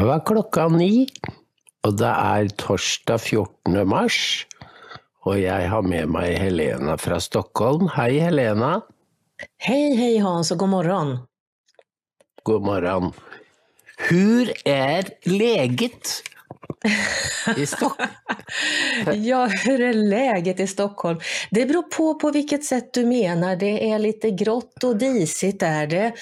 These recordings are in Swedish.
var 9:00, og det torsdag 14. mars, og jeg har med meg Helena fra Stockholm. Hej Helena. Hej Hans och god morgon. God morgon. Hur läget i Stockholm? Ja, hur är läget i Stockholm? Det beror på vilket sätt du menar. Det är lite grått och disigt är det.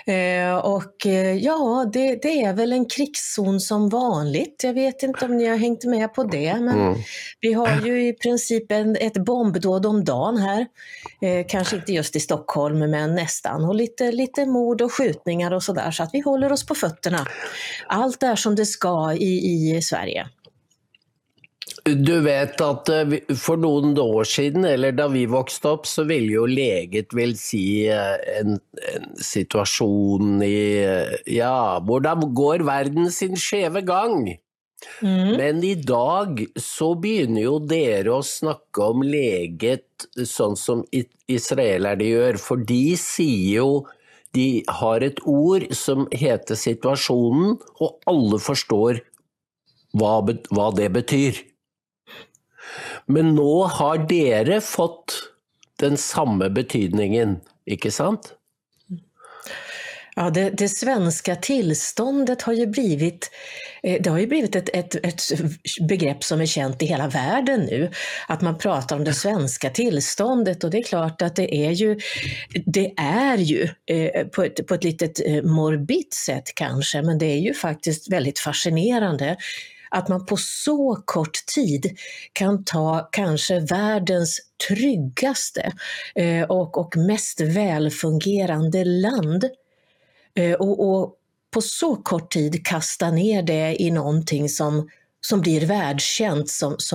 Det är väl en krigszon som vanligt. Jag vet inte om ni har hängt med på det, men vi har ju i princip ett bombdåd om dagen här. Kanske inte just i Stockholm, men nästan. Och lite mord och skjutningar och sådär, så att vi håller oss på fötterna. Allt är som det ska i Sverige. Du vet att för någon år sedan, eller da vi växte upp, så ville jo leget vel si en situation hvordan går verden sin skjeve gang? Men idag så begynner jo dere å snakke om leget sånn som israelerne gjør, for de sier jo, de har et ord som heter situasjonen, og alle forstår hva det betyr. Men nå har dere fått den samme betydningen, ikke sant? Ja, det svenska tillståndet har ju blivit ett begrepp som är känt i hela världen nu. Att man pratar om det svenska tillståndet, och det är klart att det är ju på ett litet morbid sätt kanske, men det är ju faktiskt väldigt fascinerande att man på så kort tid kan ta kanske världens tryggaste och mest välfungerande land och på så kort tid kasta ner det i någonting som blir världskänt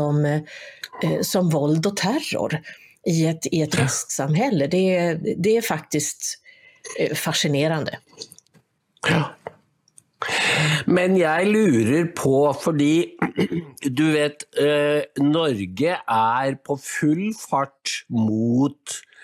som våld och terror i ett västsamhälle. Det är faktiskt fascinerande. Ja. Men jeg lurer på, fordi du vet, Norge på full fart mot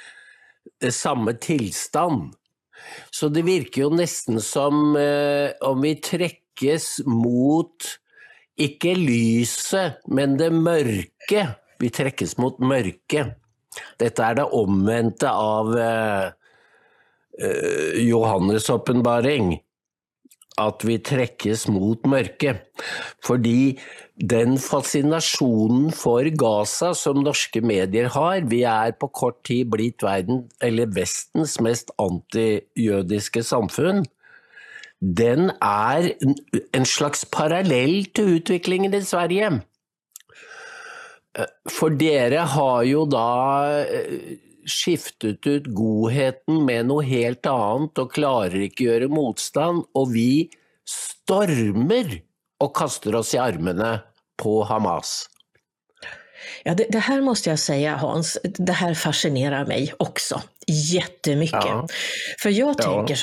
samme tilstand. Så det virker jo nesten som om vi trekkes mot, ikke lyset, men det mørke. Vi trekkes mot mørke. Dette det omvendte av Johannes åpenbaring. At vi trekkes mot mørke, fordi den fascinasjonen for Gaza som norske medier har, vi på kort tid blitt vestens mest antijødiske samfunn, den en slags parallell til utviklingen i Sverige. For dere har jo da skiftet ut godheten med noe helt annet og klarer ikke gjøre motstand, og vi stormer og kaster oss i armene på Hamas. Ja, det här måste jag säga, Hans, det här fascinerar mig också jättemycket. Ja. För jag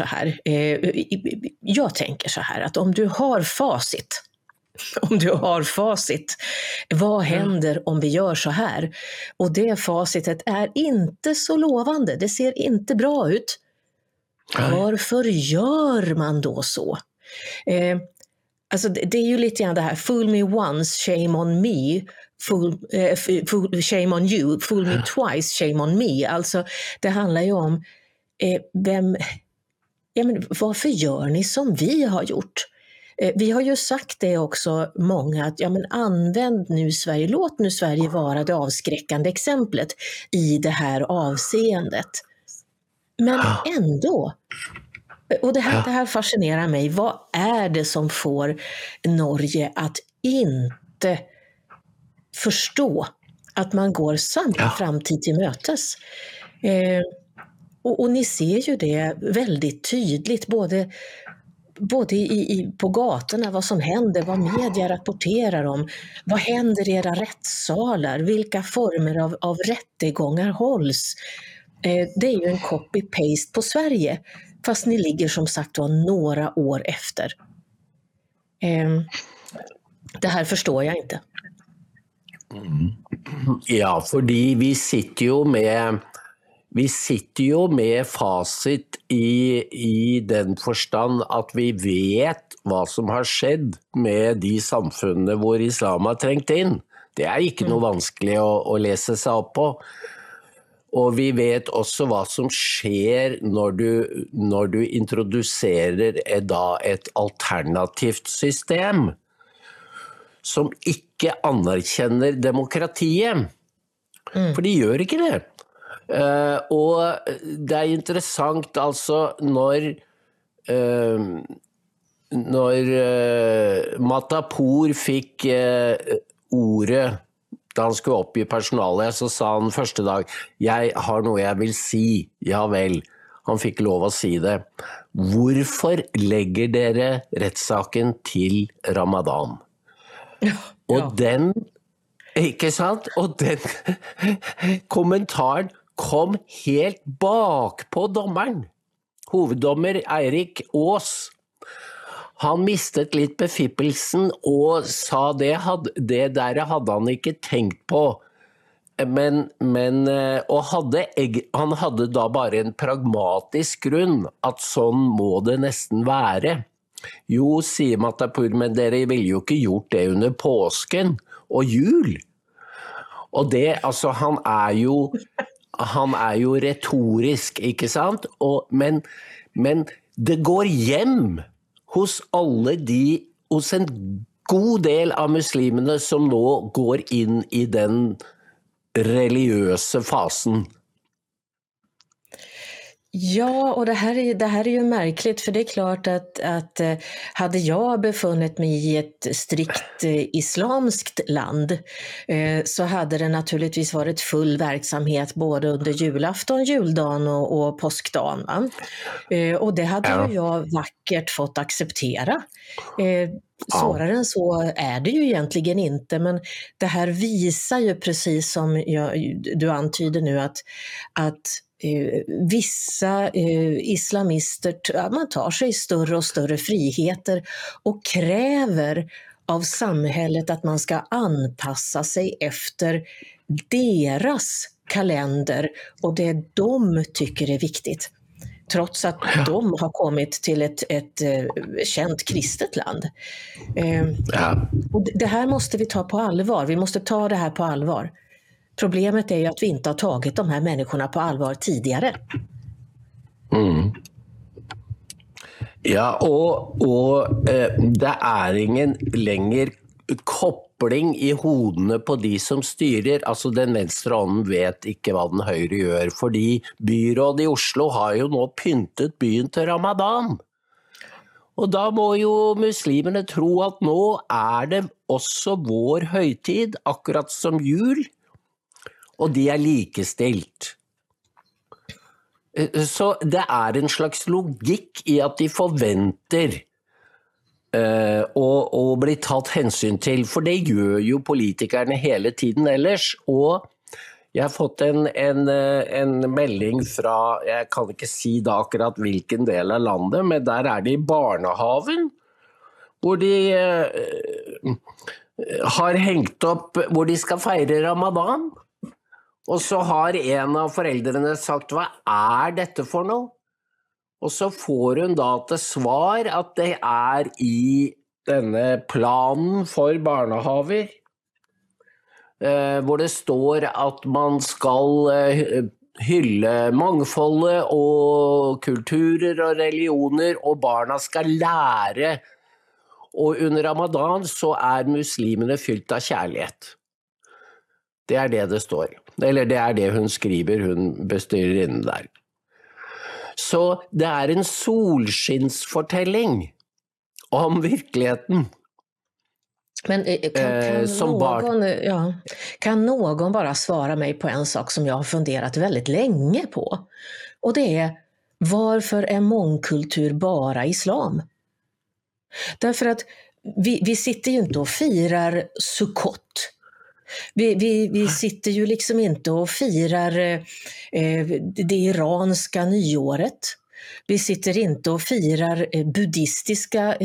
tänker så här att om du har facit, vad händer om vi gör så här? Och det facitet inte så lovande, det ser inte bra ut. Varför gör man då så? Alltså det är ju lite grann det här, fool me once, shame on me, shame on you, fool me twice, shame on me. Alltså det handlar ju om varför gör ni som vi har gjort? Vi har ju sagt det också många, att använd nu Sverige, låt nu Sverige vara det avskräckande exemplet i det här avseendet. Men ändå, och det här fascinerar mig, vad är det som får Norge att inte förstå att man går samma framtid till mötes? Och ni ser ju det väldigt tydligt, både på gatorna, vad som händer, vad media rapporterar om, vad händer i era rättssalar, vilka former av rättegångar hålls. Det är ju en copy-paste på Sverige, fast ni ligger som sagt några år efter. Det här förstår jag inte. Ja, fordi vi sitter jo med vi sitter jo med fasit i den forstand at vi vet hva som har skjedd med de samfunnene hvor islam har trengt inn. Det er ikke noe vanskelig å lese seg opp på. Og vi vet også hva som skjer når du introduserer et alternativt system som ikke anerkjenner demokratiet. For de gjør ikke det. Og det er interessant altså når Matapour fikk ordet da han skulle oppgi personalet, så sa han første dag, jeg har noe jeg vil si. Ja vel, han fikk lov å si det. Hvorfor legger dere rettssaken til Ramadan? Ja. Og den, ikke sant? Og den kommentaren kom helt bak på dommeren. Hoveddommer Eirik Aas. Han mistet litt befippelsen og sa det der hadde han ikke tenkt på. Og han hadde da bare en pragmatisk grunn at sånn må det nesten være. Jo, sier Matapour, men dere ville jo ikke gjort det under påsken og jul. Og det, altså han er jo retorisk, ikke sant? Men det går hjem hos hos en god del av muslimene som nå går inn i den religiösa fasen. Ja, och det här är ju märkligt, för det är klart att hade jag befunnit mig i ett strikt islamskt land så hade det naturligtvis varit full verksamhet både under julafton, juldagen och påskdagen. Va? Och det hade ju jag vackert fått acceptera. Svårare än så är det ju egentligen inte, men det här visar ju precis som du antyder nu att vissa islamister man tar sig större och större friheter och kräver av samhället att man ska anpassa sig efter deras kalender och det de tycker är viktigt. Trots att de har kommit till ett känt kristet land. Och det här måste vi ta på allvar. Vi måste ta det här på allvar. Problemet är ju att vi inte har tagit de här människorna på allvar tidigare. Ja, og det er ingen lenger koppling i hodene på de som styrer. Altså den venstre hånden vet ikke hva den høyre gjør, fordi byrådet i Oslo har jo nå pyntet byen til Ramadan. Og da må jo muslimene tro at nå er det også vår høytid, akkurat som jul, og de er likestilt. Så det er en slags logikk i at de forventer å bli tatt hensyn til, for det gjør jo politikerne hele tiden ellers. Og jeg har fått en melding fra, jeg kan ikke si da akkurat hvilken del av landet, men der er de i barnehaven, hvor de har hengt opp, hvor de skal feire Ramadan. Og så har en av foreldrene sagt, hva er dette for noe? Og så får hun da til svar at det er i denne planen for barnehaver, hvor det står at man skal hylle mangfoldet og kulturer og religioner, og barna skal lære. Og under Ramadan så er muslimene fylt av kjærlighet. Det er det står. Eller det er det hun skriver, hun bestyrer innen der. Så det er en solskinnsfortelling om virkeligheten. Men kan någon bara svara mig på en sak som jag har funderat väldigt länge på? Och det är, varför är mångkultur bara islam? Därför att vi sitter ju inte och firar Sukkot. Vi sitter ju liksom inte och firar det iranska nyåret. Vi sitter inte och firar buddhistiska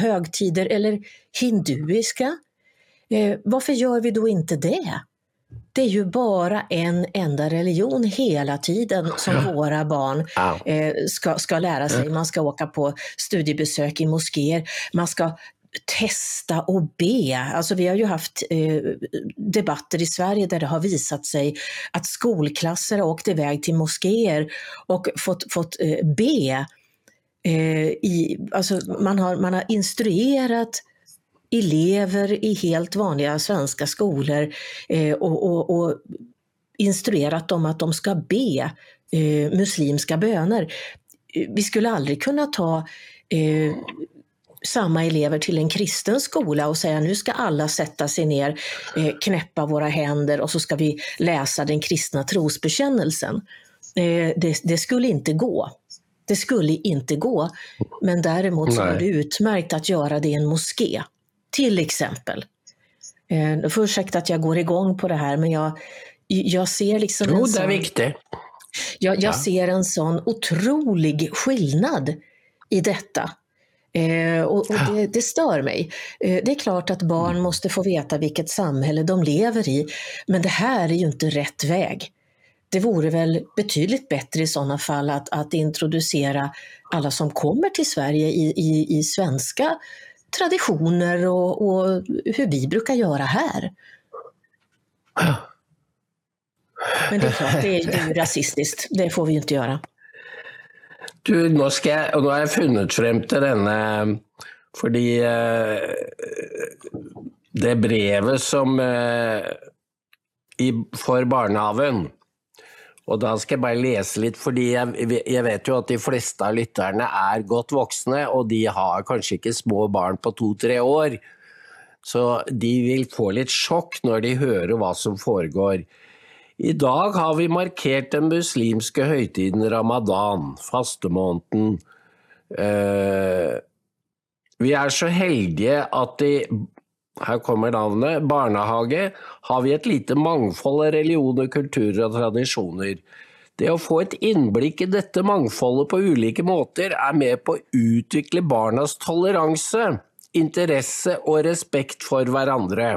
högtider eller hinduiska. Varför gör vi då inte det? Det är ju bara en enda religion hela tiden som våra barn ska lära sig. Man ska åka på studiebesök i moskéer, man ska testa och be. Alltså vi har ju haft debatter i Sverige där det har visat sig att skolklasser har åkt iväg till moskéer och fått be. Alltså man har instruerat elever i helt vanliga svenska skolor och instruerat dem att de ska be muslimska böner. Vi skulle aldrig kunna ta samma elever till en kristen skola och säga nu ska alla sätta sig ner, knäppa våra händer och så ska vi läsa den kristna trosbekännelsen. Det skulle inte gå. Det skulle inte gå, men däremot så var det utmärkt att göra det i en moské, till exempel. För ursäkta att jag går igång på det här, men jag ser liksom det är viktigt. Jag ser en sån otrolig skillnad i detta. Och det stör mig. Det är klart att barn måste få veta vilket samhälle de lever i, men det här är ju inte rätt väg. Det vore väl betydligt bättre i sådana fall att introducera alla som kommer till Sverige i svenska traditioner och hur vi brukar göra här. Men det är klart, det är ju rasistiskt. Det får vi ju inte göra. Du, nå har jeg funnet frem til denne, fordi det brevet som for barnehaven, og da skal jeg bare lese litt, fordi jeg vet jo at de fleste av lytterne er godt voksne, og de har kanskje ikke små barn på 2-3 år, så de vil få litt sjokk når de hører hva som foregår. I dag har vi markert den muslimske høytiden Ramadan, fastemåneden. Vi er så heldige at her kommer navnet, barnehage, har vi et lite mangfold av religioner, kulturer og tradisjoner. Det å få et innblikk i dette mangfoldet på ulike måter med på å utvikle barnas toleranse, interesse og respekt for hverandre.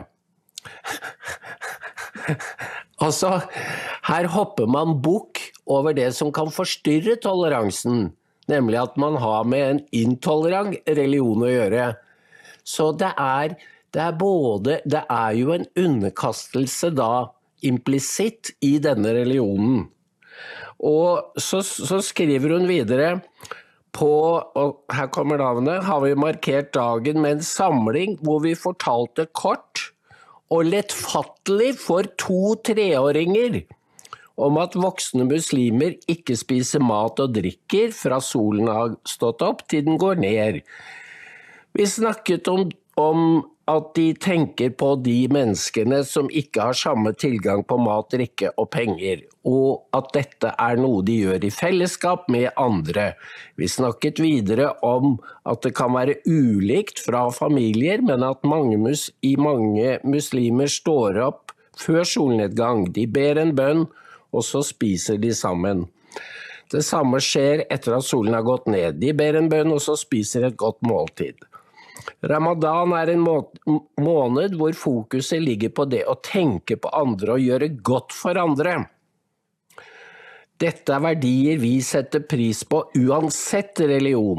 Altså, her hopper man bukk over det som kan forstyrre toleransen, nemlig at man har med en intolerant religion å gjøre. Så det er jo en underkastelse da implisitt i denne religionen. Og så skriver hun videre og her kommer navnet, har vi markert dagen med en samling hvor vi fortalte kort og lettfattelig for 2-3-åringer om at voksne muslimer ikke spiser mat og drikker fra solen har stått opp til den går ned. Vi snakket om at de tenker på de menneskene som ikke har samme tilgang på mat, drikke og penger, og at dette er noe de gjør i fellesskap med andre. Vi snakket videre om at det kan være ulikt fra familier, men at mange muslimer står opp før solnedgang. De ber en bønn, og så spiser de sammen. Det samme skjer etter at solen har gått ned. De ber en bønn, og så spiser et godt måltid. Ramadan er en måned hvor fokuset ligger på det å tenke på andre og gjøre godt for andre. Dette er verdier vi setter pris på uansett religion.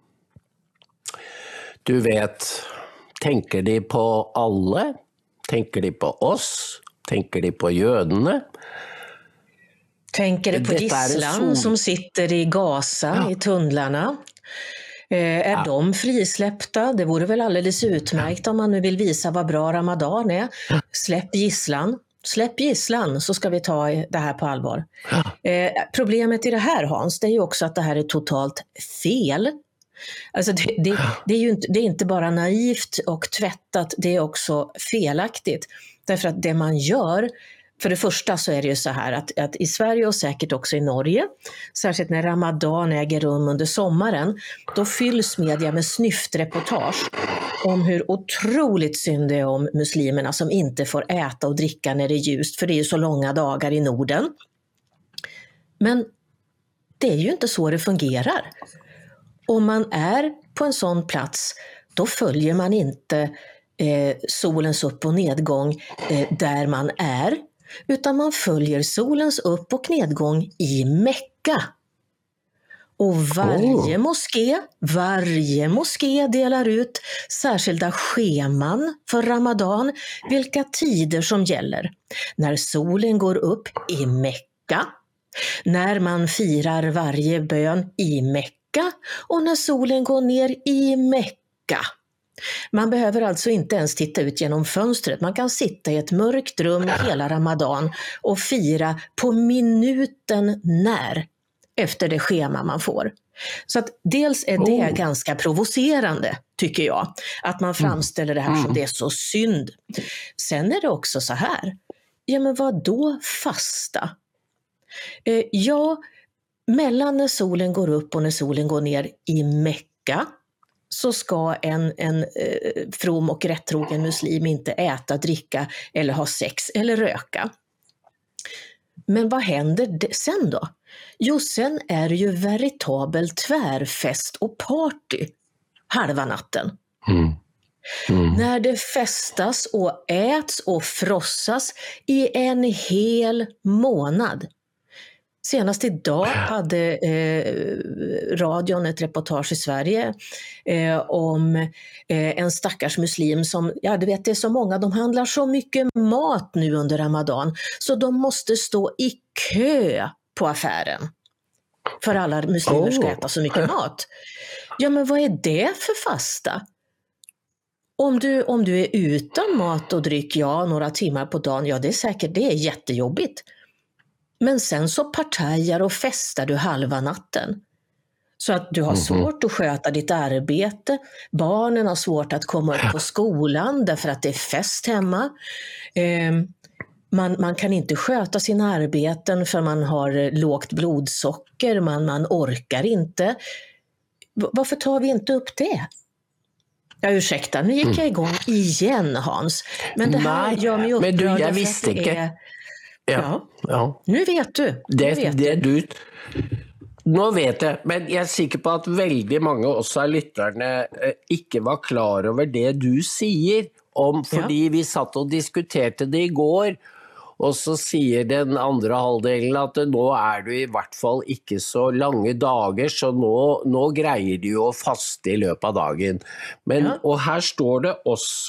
Du vet, tenker de på alle? Tenker de på oss? Tenker de på jødene? Tänker det på gisslan som sitter i Gaza, i tunnlarna? Är de frisläppta? Det vore väl alldeles utmärkt om man nu vill visa vad bra Ramadan är. Släpp gisslan så ska vi ta det här på allvar. Problemet i det här, Hans, det är ju också att det här är totalt fel. Alltså det är inte bara naivt och tvättat, det är också felaktigt. Därför att det man gör, för det första så är det ju så här att i Sverige och säkert också i Norge, särskilt när Ramadan äger rum under sommaren, då fylls media med snyftreportage om hur otroligt synd det är om muslimerna som inte får äta och dricka när det är ljust, för det är ju så långa dagar i Norden. Men det är ju inte så det fungerar. Om man är på en sån plats, då följer man inte solens upp- och nedgång där man är. utan man följer solens upp- och nedgång i Mekka. Och varje moské delar ut särskilda scheman för Ramadan, vilka tider som gäller. När solen går upp i Mekka, när man firar varje bön i Mekka och när solen går ner i Mekka. Man behöver alltså inte ens titta ut genom fönstret. Man kan sitta i ett mörkt rum hela Ramadan och fira på minuten när efter det schema man får. Så att dels är det ganska provocerande, tycker jag, att man framställer det här som det är så synd. Sen är det också så här, ja men vad då fasta? Ja, mellan när solen går upp och när solen går ner i Mekka så ska en from och rättrogen muslim inte äta, dricka eller ha sex eller röka. Men vad händer sen då? Jo, sen är det ju veritabel tvärfest och party halva natten. När det festas och äts och frossas i en hel månad. Senast idag hade radion ett reportage i Sverige om en stackars muslim som, ja du vet det är så många, de handlar så mycket mat nu under Ramadan så de måste stå i kö på affären. För alla muslimer ska äta så mycket mat. Ja men vad är det för fasta? Om du är utan mat och dryck, ja några timmar på dagen, ja det är säkert, det är jättejobbigt. Men sen så partajar och festar du halva natten. Så att du har svårt att sköta ditt arbete. Barnen har svårt att komma upp på skolan därför att det är fest hemma. Man kan inte sköta sina arbeten för man har lågt blodsocker. Man orkar inte. Varför tar vi inte upp det? Ja, ursäkta, nu gick jag igång igen Hans. Men det här gör mig upprörd. Men du, jag visste inte. Ja. Nu vet du. Nå vet jeg, men jeg er sikker på at veldig mange også av lytterne ikke var klar over det du sier, fordi vi satt og diskuterte det i går, og så sier den andre halvdelen at nå er du i hvert fall ikke så lange dager, så nå greier de jo å faste i løpet av dagen. Og her står det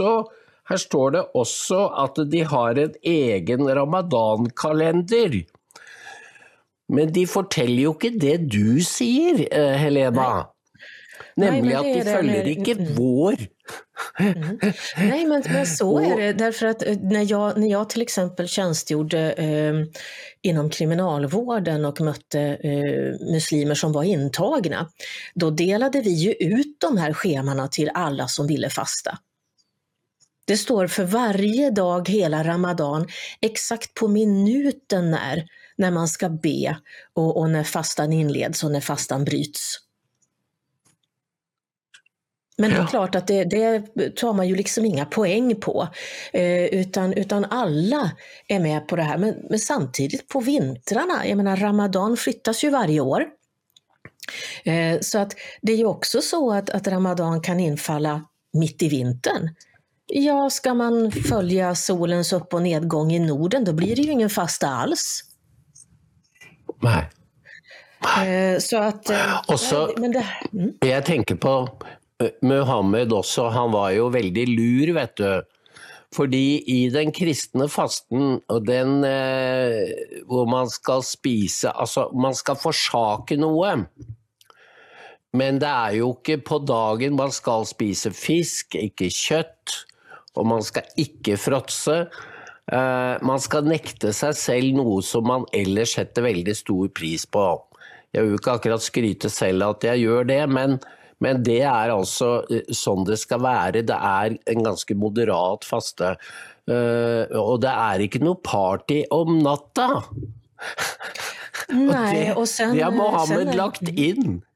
også at de har en egen ramadan-kalender. Men de forteller jo ikke det du sier, Helena. Nämligen att de följer inte vår. Nej, men så är det. Därför att när jag till exempel tjänstgjorde inom kriminalvården och mötte muslimer som var intagna, då delade vi ju ut de här schemana till alla som ville fasta. Det står för varje dag hela Ramadan exakt på minuten när man ska be och när fastan inleds och när fastan bryts. Men det är klart att det tar man ju liksom inga poäng på, utan alla är med på det här. Men samtidigt på vintrarna, jag menar Ramadan flyttas ju varje år. Så att det är ju också så att Ramadan kan infalla mitt i vintern. Ja, ska man följa solens upp- och nedgång i Norden, då blir det ju ingen fasta alls. Nej. Så att... Och så, jag tänker på Muhammed också, han var ju väldigt lur, vet du. Fordi i den kristne fasten, och den hvor man ska spise, alltså man ska forsake noe. Men det är ju inte på dagen man ska spise fisk, inte kött, och man ska inte fråtse. Man ska nekte sig selv noe som man ellers setter veldig stor pris på. Jeg vil ikke akkurat skryte selv at jeg gjør det, men det er altså sånn det skal være. Det er en ganske moderat faste, og det er ikke noe party om natta. Nej, och sen... Det har Mohammed lagt in.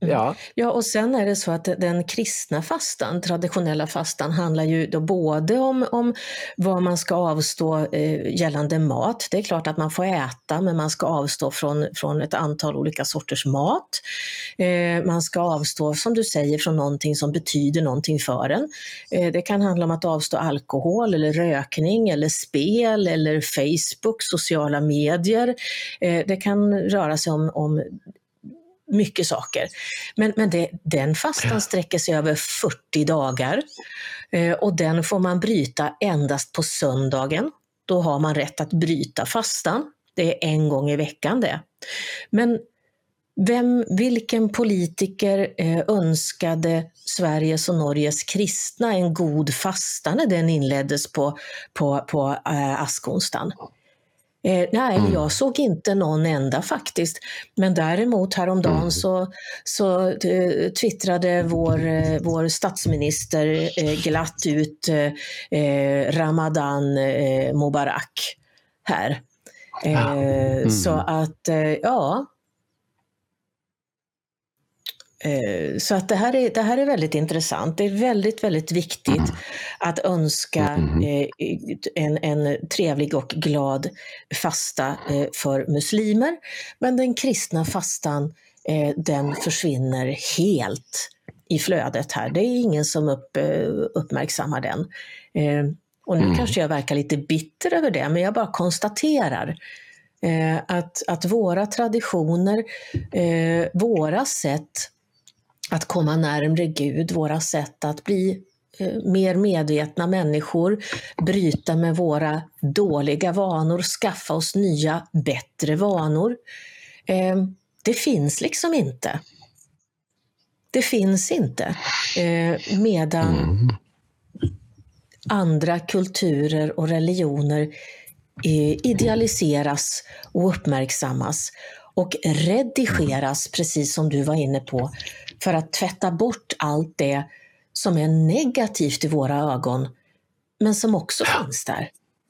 Ja. Ja, och sen är det så att den kristna fastan, traditionella fastan, handlar ju då både om vad man ska avstå gällande mat. Det är klart att man får äta, men man ska avstå från ett antal olika sorters mat. Man ska avstå, som du säger, från någonting som betyder någonting för en. Det kan handla om att avstå alkohol eller rökning eller spel eller Facebook, sociala medier. Det kan röra sig om mycket saker. Men den fastan sträcker sig över 40 dagar och den får man bryta endast på söndagen. Då har man rätt att bryta fastan. Det är en gång i veckan det. Men vilken politiker önskade Sveriges och Norges kristna en god fasta när den inleddes på askonsdagen? Nej, jag såg inte någon enda faktiskt. Men däremot häromdagen så twittrade vår statsminister glatt ut Ramadan Mubarak här. Så att, ja. Så att det här är väldigt intressant. Det är väldigt, väldigt viktigt att önska en trevlig och glad fasta för muslimer. Men den kristna fastan, den försvinner helt i flödet här. Det är ingen som uppmärksammar den. Och nu kanske jag verkar lite bitter över det, men jag bara konstaterar att våra traditioner, våra sätt att komma närmare Gud, våra sätt att bli mer medvetna människor, bryta med våra dåliga vanor, skaffa oss nya, bättre vanor. Det finns liksom inte. Det finns inte. Medan andra kulturer och religioner idealiseras och uppmärksammas och redigeras, precis som du var inne på, för att tvätta bort allt det som är negativt i våra ögon, men som också finns där.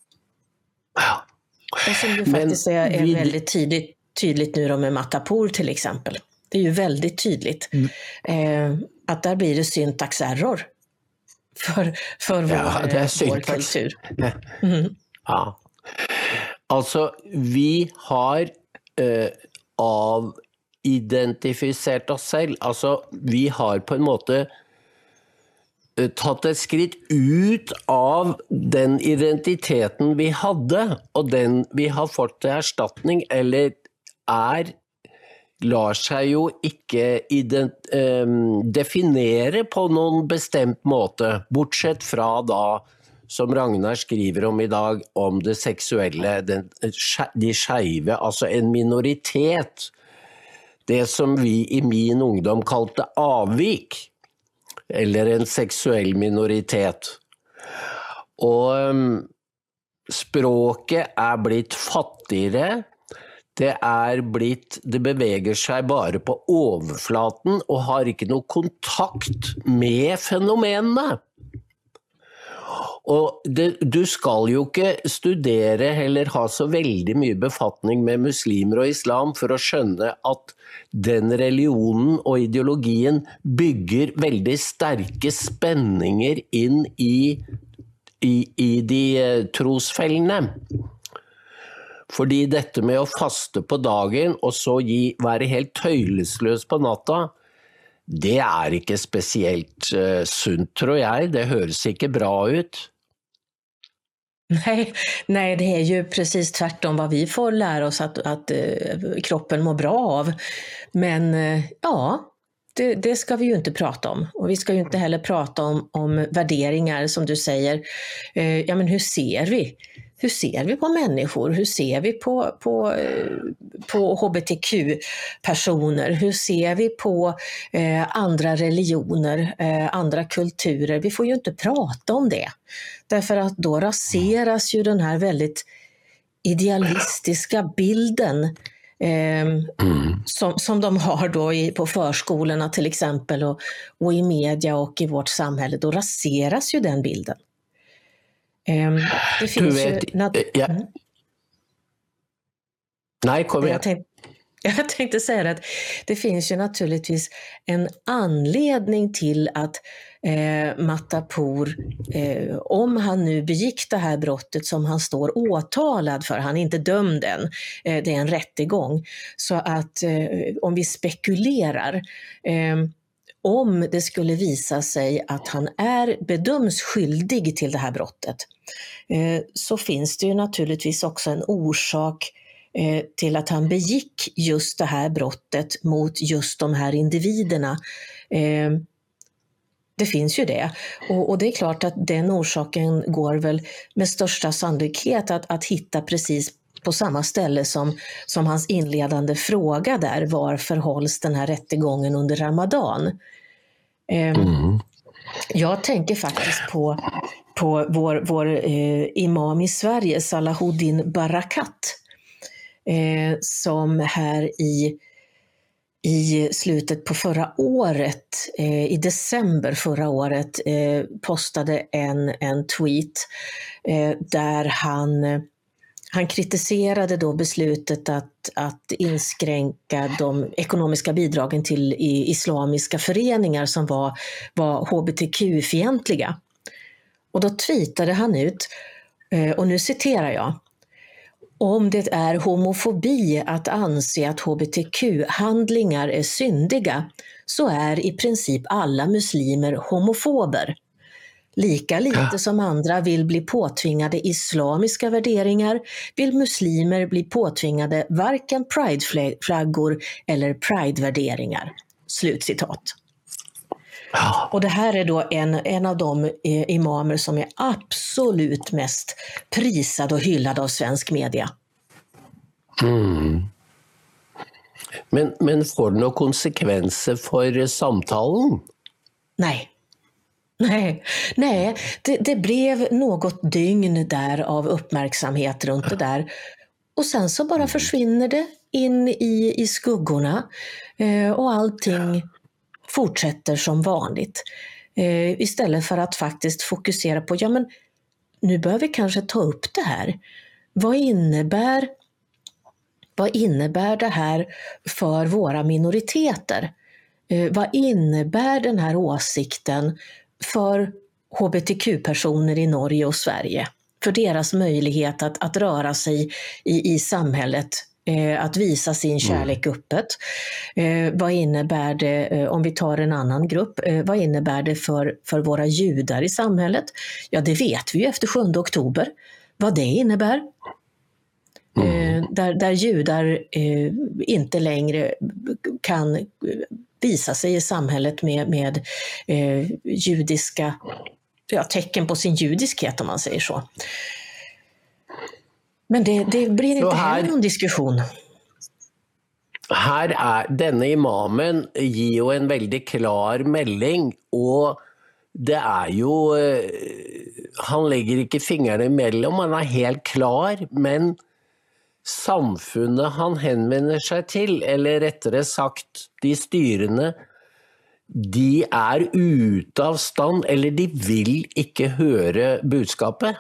Och som ju faktiskt är väldigt tydligt nu då med Matapour till exempel. Det är ju väldigt tydligt att där blir det syntaxerror för vår kultur. Ja. Alltså, vi har avidentifisert oss selv. Altså, vi har på en måte tatt et skritt ut av den identiteten vi hadde, og den vi har fått til erstatning, eller lar seg jo ikke definere på noen bestemt måte, bortsett fra da, som Ragnar skriver om i dag, om det seksuelle, de skeive, altså en minoritet. Det som vi i min ungdom kalte avvik, eller en seksuell minoritet. Og språket blitt fattigere, det beveger seg bare på overflaten og har ikke noe kontakt med fenomenene. Og du skal jo ikke studere eller ha så veldig mye befatning med muslimer og islam for å skjønne at den religionen og ideologien bygger veldig sterke spenninger inn i de trosfellene. Fordi dette med å faste på dagen og så være helt tøylesløs på natta, det ikke spesielt sunt, tror jeg. Det høres ikke bra ut. Nej, det är ju precis tvärtom vad vi får lära oss att kroppen mår bra av. Men ja, det ska vi ju inte prata om. Och vi ska ju inte heller prata om värderingar, som du säger. Ja, men hur ser vi? Hur ser vi på människor? Hur ser vi på hbtq-personer? Hur ser vi på andra religioner, andra kulturer? Vi får ju inte prata om det. Därför att då raseras ju den här väldigt idealistiska bilden som de har då på förskolorna till exempel och i media och i vårt samhälle. Då raseras ju den bilden. Det finns du vet, ju... Nej, kom igen. Jag tänkte säga att det finns ju naturligtvis en anledning till att Matapour, om han nu begick det här brottet som han står åtalad för, han är inte dömd än, det är en rättegång, så att om vi spekulerar, om det skulle visa sig att han bedöms skyldig till det här brottet, så finns det ju naturligtvis också en orsak till att han begick just det här brottet mot just de här individerna. Det finns ju det. Och det är klart att den orsaken går väl med största sannolikhet att hitta precis på samma ställe som hans inledande fråga där. Varför hålls den här rättegången under Ramadan? Jag tänker faktiskt på vår imam i Sverige, Salahuddin Barakat, som här i slutet på förra året, i december förra året, postade en tweet där han kritiserade då beslutet att inskränka de ekonomiska bidragen till islamiska föreningar som var hbtq-fientliga. Och då tweetade han ut, och nu citerar jag: "Om det är homofobi att anse att hbtq-handlingar är syndiga, så är i princip alla muslimer homofober. Lika lite som andra vill bli påtvingade islamiska värderingar, vill muslimer bli påtvingade varken prideflaggor eller pridevärderingar." Slutcitat. Och det här är då en av de imamer som är absolut mest prisad och hyllad av svensk media. Men får det några konsekvenser för samtalen? Nej, det blev något dygn där av uppmärksamhet runt det där. Och sen så bara försvinner det in i skuggorna, och allting fortsätter som vanligt. Istället för att faktiskt fokusera på, men nu bör vi kanske ta upp det här. Vad innebär det här för våra minoriteter? Vad innebär den här åsikten för hbtq-personer i Norge och Sverige? För deras möjlighet att röra sig i samhället, att visa sin kärlek öppet. Vad innebär det, om vi tar en annan grupp, vad innebär det för våra judar i samhället? Ja, det vet vi ju efter 7 oktober vad det innebär. Där judar inte längre kan visa sig i samhället med judiska tecken på sin judiskhet, om man säger så. Men det blir inte heller någon diskussion. Här är denna imamen ger ju en väldigt klar melding, och det är ju, han lägger inte fingrarna emellan, han är helt klar, men samfunnet han hänvänder sig till, eller rättare sagt de styrande, de är utav stand, eller de vill inte höra budskapet.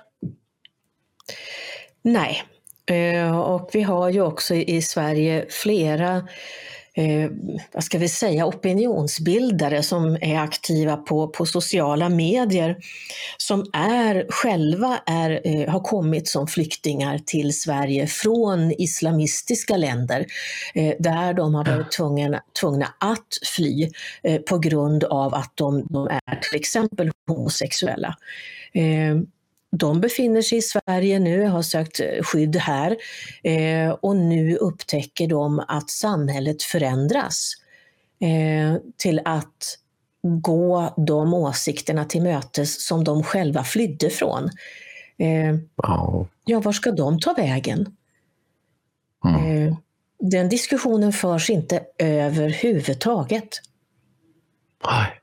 Nej, och vi har ju också i Sverige flera vad ska vi säga, opinionsbildare som är aktiva på sociala medier, som själva har kommit som flyktingar till Sverige från islamistiska länder, där de har varit tvungna att fly på grund av att de är till exempel homosexuella. De befinner sig i Sverige nu, har sökt skydd här, och nu upptäcker de att samhället förändras till att gå de åsikterna till mötes som de själva flydde från. Ja, var ska de ta vägen? Den diskussionen förs inte överhuvudtaget. Nej.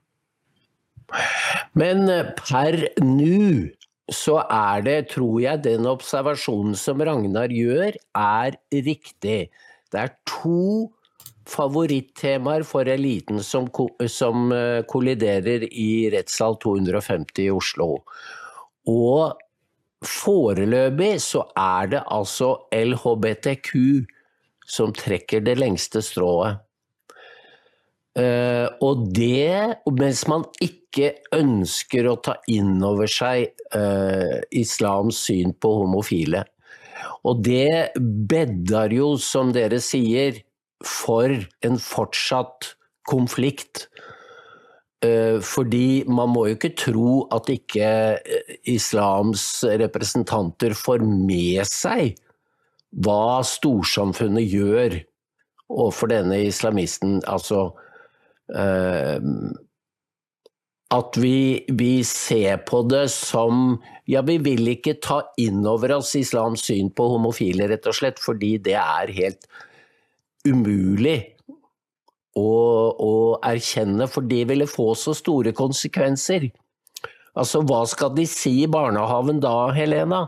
Men per nu så är det, tror jag, den observationen som Ragnar gör är riktig. Det är 2 favorittemaer för eliten som kolliderer i rättssal 250 i Oslo. Och foreløpig så är det alltså LHBTQ som trekker det lengste strået. Og det, mens man ikke ønsker å ta inn over seg islams syn på homofile. Og det bedder jo, som dere sier, for en fortsatt konflikt. Fordi man må jo ikke tro at ikke islams representanter får med seg hva storsamfunnet gjør overfor denne islamisten, altså at vi ser på det som, ja, vi vil ikke ta inn over oss islams syn på homofile, rett og slett, fordi det er helt umulig å erkjenne, for det ville få så store konsekvenser. Altså, hva skal de si i barnehaven da, Helena?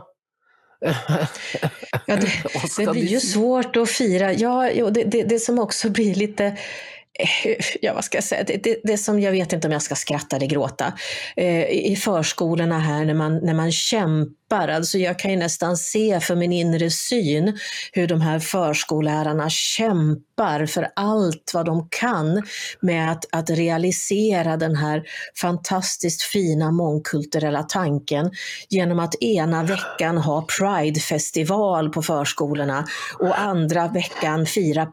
Ja, det blir ju svårt att fira. Ja, det som också blir lite, ja, vad ska jag säga, det som jag vet inte om jag ska skratta eller gråta i förskolorna här när man kämpar, alltså jag kan ju nästan se för min inre syn hur de här förskollärarna kämpar för allt vad de kan med att realisera den här fantastiskt fina mångkulturella tanken genom att ena veckan ha Pride-festival på förskolorna och andra veckan fira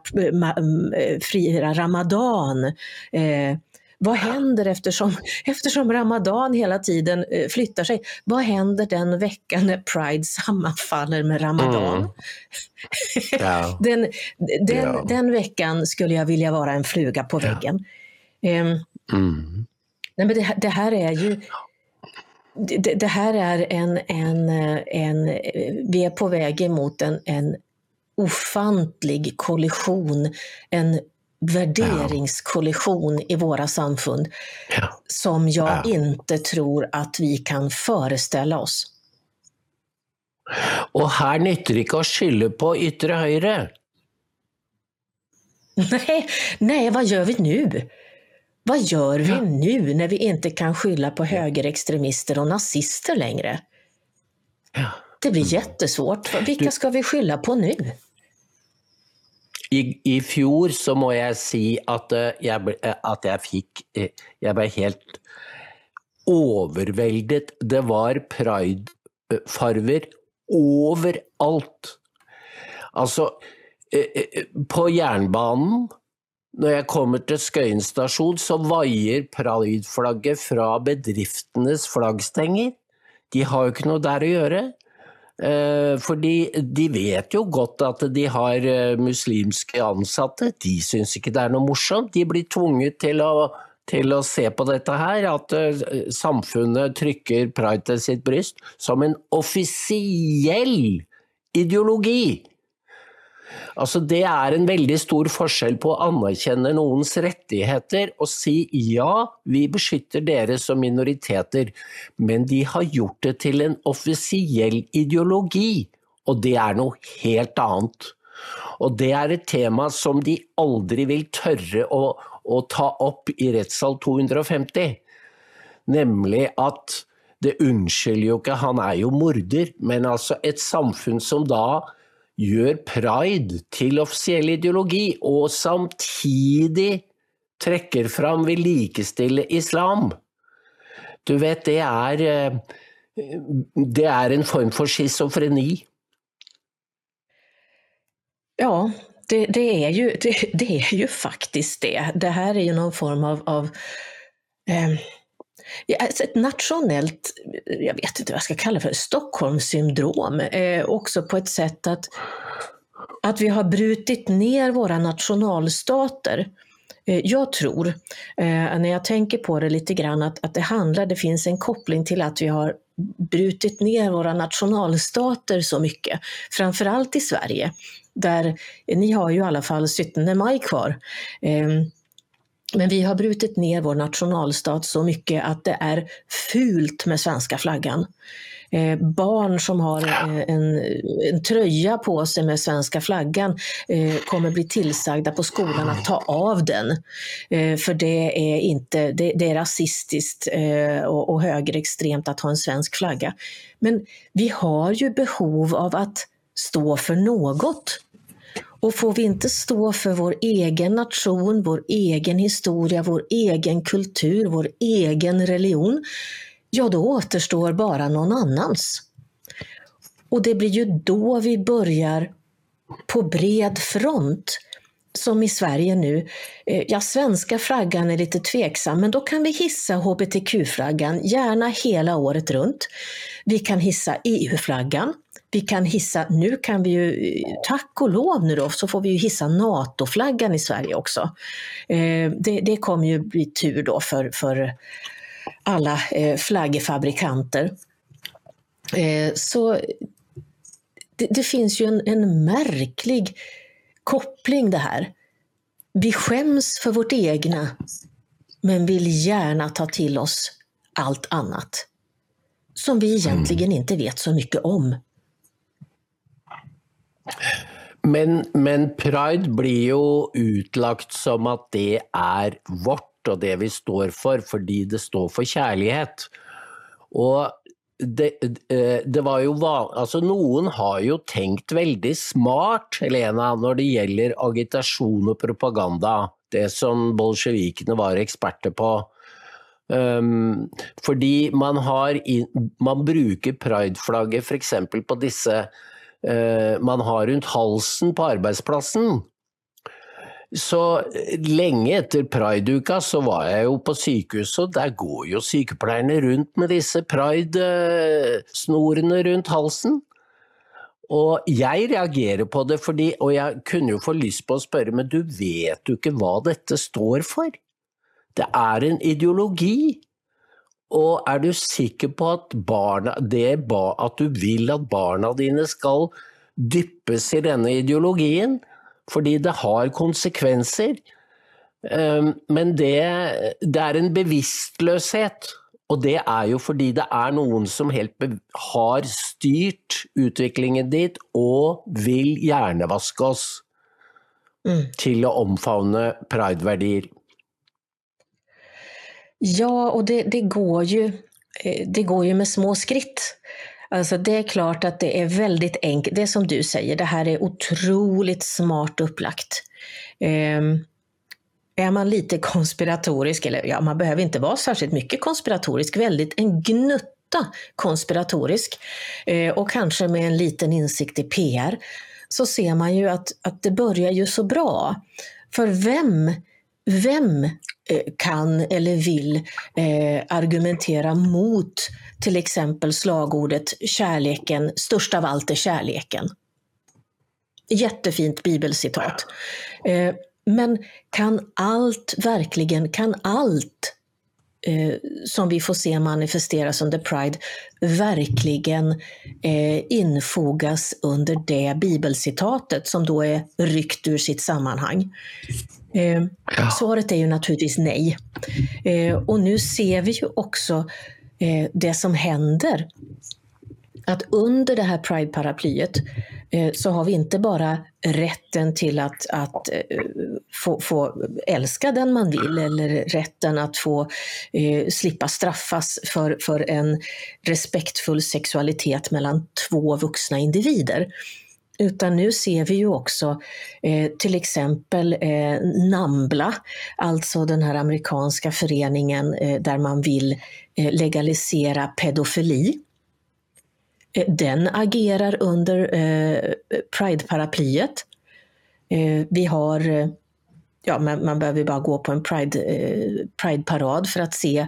Ramadan. Vad händer eftersom Ramadan hela tiden flyttar sig? Vad händer den veckan när Pride sammanfaller med Ramadan? Ja. Den veckan skulle jag vilja vara en fluga på väggen. Nej, men det här är ju... Det här är vi är på väg emot en ofantlig kollision, en värderingskollision i våra samfund som jag inte tror att vi kan föreställa oss. Og her nytter ikke å skylde på ytre høyre. Nej, vad gör vi nu? Vad gör vi nu när vi inte kan skylla på högerextremister och nazister längre? Det blir jättesvårt. Vilka ska vi skylla på nu? I fjor så må jeg si at jeg ble helt overveldet. Det var pride-farver overalt. Altså, på jernbanen, når jeg kommer til Skøyen stasjon, så vaier pride-flagget fra bedriftenes flaggstenger. De har jo ikke noe der å gjøre. Fordi de vet jo godt at de har muslimske ansatte. De synes ikke det er noe morsomt. De blir tvunget til å se på dette her, at samfunnet trykker pride til sitt bryst som en offisiell ideologi. Altså, det er en veldig stor forskjell på å anerkjenne noens rettigheter og si ja, vi beskytter dere som minoriteter, men de har gjort det til en offisiell ideologi, og det er noe helt annet. Og det er et tema som de aldri vil tørre å ta opp i rettssal 250, nemlig at det unnskylder jo ikke, han er jo morder, men altså et samfunn som da gjør pride til offisiell ideologi, og samtidig trekker fram vil likestille islam. Du vet, det er en form for schizofreni. Ja, det är ju faktiskt det. Det här är ju någon form av ett nationellt, jag vet inte vad jag ska kalla det för, Stockholmssyndrom, också på ett sätt att vi har brutit ner våra nationalstater. Jag tror, när jag tänker på det lite grann, att det finns en koppling till att vi har brutit ner våra nationalstater så mycket, framförallt i Sverige, där ni har ju i alla fall 17 maj kvar. Men vi har brutit ner vår nationalstat så mycket att det är fult med svenska flaggan. Barn som har en tröja på sig med svenska flaggan kommer bli tillsagda på skolan att ta av den. För det är rasistiskt och högerextremt att ha en svensk flagga. Men vi har ju behov av att stå för något. Och får vi inte stå för vår egen nation, vår egen historia, vår egen kultur, vår egen religion, ja då återstår bara någon annans. Och det blir ju då vi börjar på bred front, som i Sverige nu. Ja, svenska flaggan är lite tveksam, men då kan vi hissa hbtq-flaggan gärna hela året runt. Vi kan hissa EU-flaggan. Vi kan hissa, nu kan vi ju, tack och lov nu då, så får vi ju hissa NATO-flaggan i Sverige också. Det kommer ju bli tur då för alla flaggfabrikanter. Så det finns ju en märklig koppling det här. Vi skäms för vårt egna, men vill gärna ta till oss allt annat som vi egentligen inte vet så mycket om. Men Pride blir ju utlagt som att det är vårt och det vi står för, fordi det står för kärlighet. Och det var ju alltså någon har ju tänkt väldigt smart, Helena, när det gäller agitation och propaganda, det som bolsjevikerna var experter på. Fordi man bruker Pride-flagget for eksempel på disse man har rundt halsen på arbeidsplassen. Så lenge etter Pride-uka så var jeg jo på sykehuset, og der går jo sykepleierne rundt med disse Pride-snorene rundt halsen. Og jeg reagerer på det, og jeg kunne jo få lyst på å spørre, men du vet jo ikke hva dette står for. Det er en ideologi. Og er du sikker på at at du vil at barna dine skal dyppes i denne ideologien? Fordi det har konsekvenser. Men det er en bevisstløshet. Og det er jo fordi det er noen som har styrt utviklingen dit og vil hjernevaske oss til å omfavne Pride-verdier. Ja, och det går ju med små skritt. Alltså det är klart att det är väldigt enkelt. Det som du säger, det här är otroligt smart upplagt. Är man lite konspiratorisk, eller ja, man behöver inte vara särskilt mycket konspiratorisk, väldigt en gnutta konspiratorisk och kanske med en liten insikt i PR, så ser man ju att det börjar ju så bra. För vem kan eller vill argumentera mot till exempel slagordet kärleken, störst av allt är kärleken. Jättefint bibelcitat. Men kan allt som vi får se manifesteras under Pride verkligen infogas under det bibelcitatet som då är ryckt ur sitt sammanhang? Svaret är ju naturligtvis nej. Och nu ser vi ju också det som händer. Att under det här Pride-paraplyet så har vi inte bara rätten till att få älska den man vill, eller rätten att få slippa straffas för en respektfull sexualitet mellan två vuxna individer. Utan nu ser vi ju också till exempel NAMBLA, alltså den här amerikanska föreningen där man vill legalisera pedofili. Den agerar under Pride-paraplyet. Vi har, ja, man behöver bara gå på en Pride-parad för att se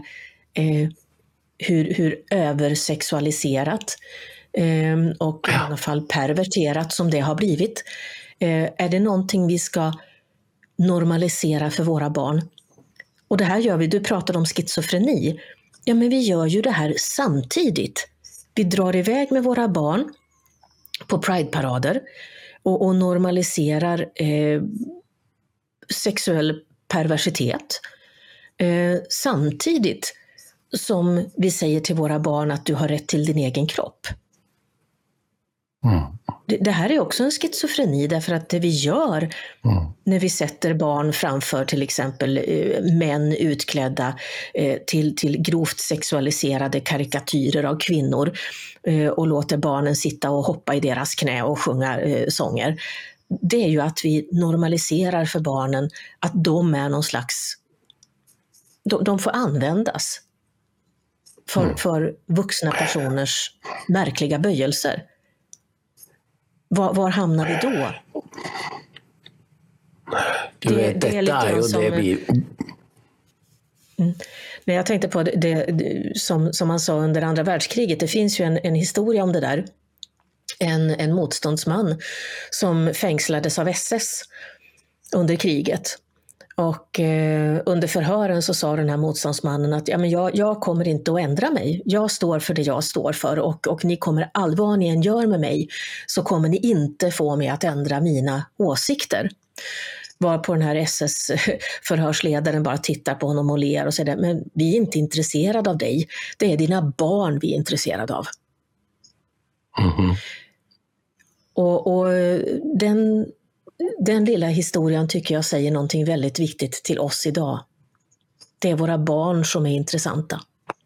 hur översexualiserat och i alla fall perverterat som det har blivit. Är det någonting vi ska normalisera för våra barn? Och det här gör vi, du pratade om schizofreni. Ja, men vi gör ju det här samtidigt. Vi drar iväg med våra barn på Pride-parader och normaliserar sexuell perversitet. Samtidigt som vi säger till våra barn att du har rätt till din egen kropp. Det här är också en schizofreni, därför att det vi gör när vi sätter barn framför till exempel män utklädda till grovt sexualiserade karikatyrer av kvinnor och låter barnen sitta och hoppa i deras knä och sjunga sånger. det är ju att vi normaliserar för barnen att de är någon slags, de får användas för vuxna personers märkliga böjelser. Var hamnar vi då? Du vet, detta är ju det vi... Nej, jag tänkte på det som man sa under andra världskriget. Det finns ju en historia om det där. En motståndsman som fängslades av SS under kriget. Och under förhören så sa den här motståndsmannen att jag kommer inte att ändra mig. Jag står för det jag står för och ni kommer vad ni än gör med mig så kommer ni inte få mig att ändra mina åsikter. Var på den här SS-förhörsledaren bara tittar på honom och ler och säger men vi är inte intresserade av dig. Det är dina barn vi är intresserade av. Mm-hmm. Och den lilla historien tycker jag säger någonting väldigt viktigt till oss idag. Det är våra barn som är intressanta.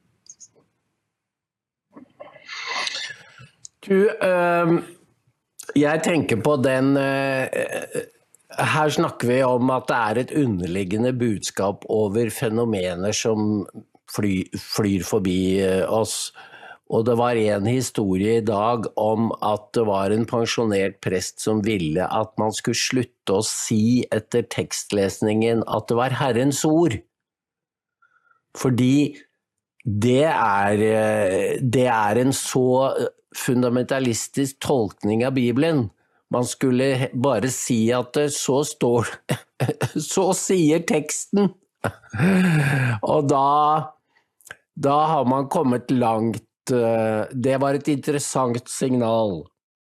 Du, jag tänker på den... Här snakker vi om att det är ett underliggande budskap över fenomener som flyr förbi oss. Och det var en historia idag om att det var en pensionerad präst som ville att man skulle sluta att si efter textläsningen att det var Herrens ord. Fordi det är en så fundamentalistisk tolkning av Bibeln. Man skulle bara säga att det så står, så säger texten. Och då har man kommit långt. Det var ett intressant signal.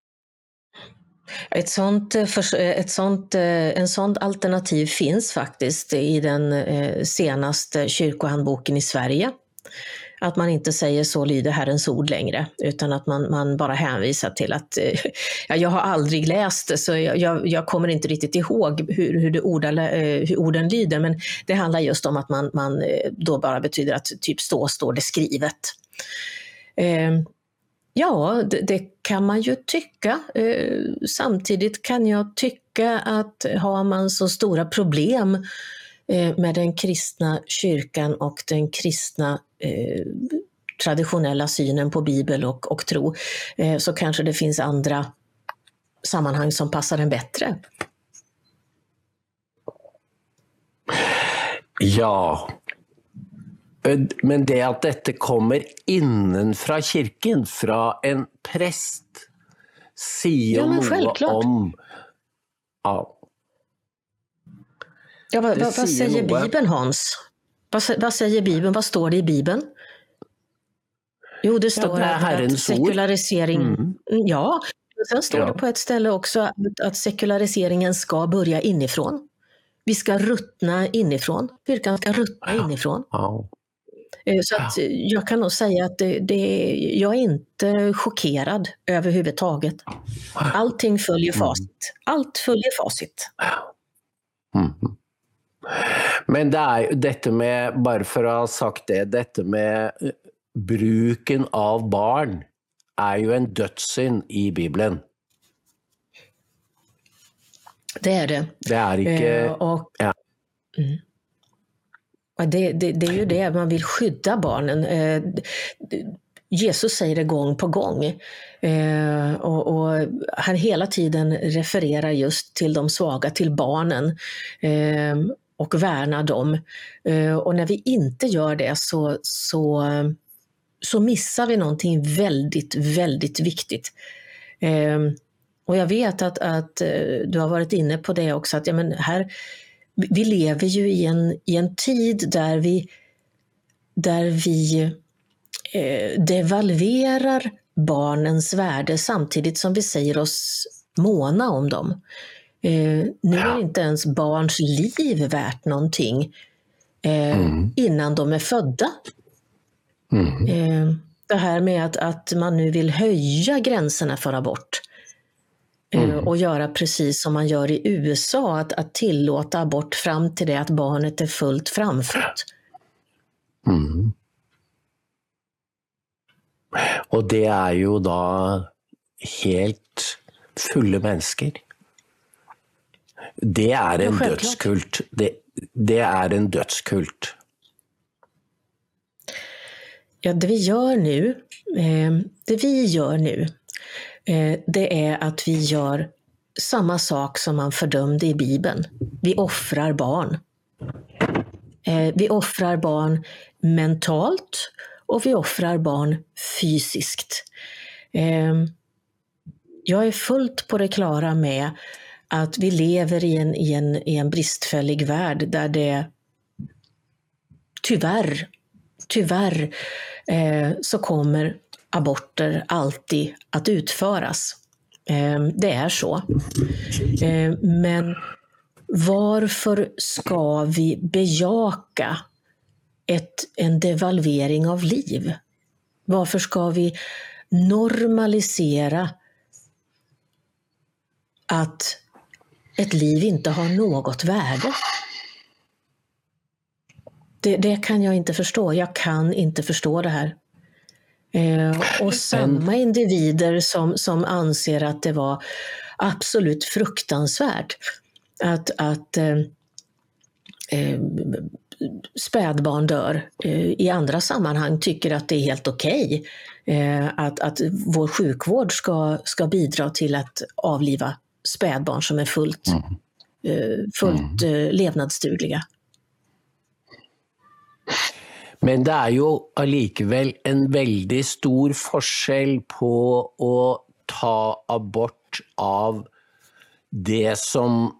En sånt alternativ finns faktiskt i den senaste kyrkohandboken i Sverige. Att man inte säger så lyder Herrens ord längre, utan att man bara hänvisar till att jag har aldrig läst det så jag kommer inte riktigt ihåg hur orden lyder, men det handlar just om att man då bara betyder att typ står det skrivet. Ja, det kan man ju tycka. Samtidigt kan jag tycka att har man så stora problem med den kristna kyrkan och den kristna traditionella synen på Bibel och tro, så kanske det finns andra sammanhang som passar en bättre. Ja, men det att detta kommer innanför kyrkan, från en präst, säger något om... Ja. Ja, vad säger Bibeln, Hans? Vad säger Bibeln? Vad står det i Bibeln? Jo, det står att sekularisering... Ja, sen står det på ett ställe också att sekulariseringen ska börja inifrån. Vi ska ruttna inifrån. Kyrkan ska ruttna inifrån. Ja. Så att jag kan nog säga att jag är inte chockerad överhuvudtaget. Allting följer facit. Allt följer facit. Mm. Men det är detta med, bara för att ha sagt det, detta med bruken av barn är ju en dödssynd i Bibeln. Det är det. Det är inte... ja. Det är ju det, man vill skydda barnen. Jesus säger det gång på gång. Och han hela tiden refererar just till de svaga, till barnen. Och värnar dem. Och när vi inte gör det så missar vi någonting väldigt, väldigt viktigt. Och jag vet att du har varit inne på det också, att vi lever ju i en tid där vi devalverar barnens värde samtidigt som vi säger oss måna om dem. Nu är inte ens barns liv värt någonting innan de är födda. Det här med att man nu vill höja gränserna för abort och göra precis som man gör i USA, att tillåta abort fram till det att barnet är fullt framfött. Och det är ju då helt fulla människor. Det är en självklart. dödskult. Det är en dödskult. Ja, det vi gör nu, det är att vi gör samma sak som man fördömde i Bibeln. Vi offrar barn. Vi offrar barn mentalt och vi offrar barn fysiskt. Jag är fullt på det klara med att vi lever i en bristfällig värld där det tyvärr så kommer aborter alltid att utföras. Det är så. Men varför ska vi bejaka en devalvering av liv? Varför ska vi normalisera att ett liv inte har något värde? Det kan jag inte förstå. Jag kan inte förstå det här. Och samma individer som anser att det var absolut fruktansvärt att spädbarn dör i andra sammanhang tycker att det är helt okej att vår sjukvård ska bidra till att avliva spädbarn som är fullt levnadsdugliga. Men det är ju allikevel en väldigt stor forskjell på att ta abort av det som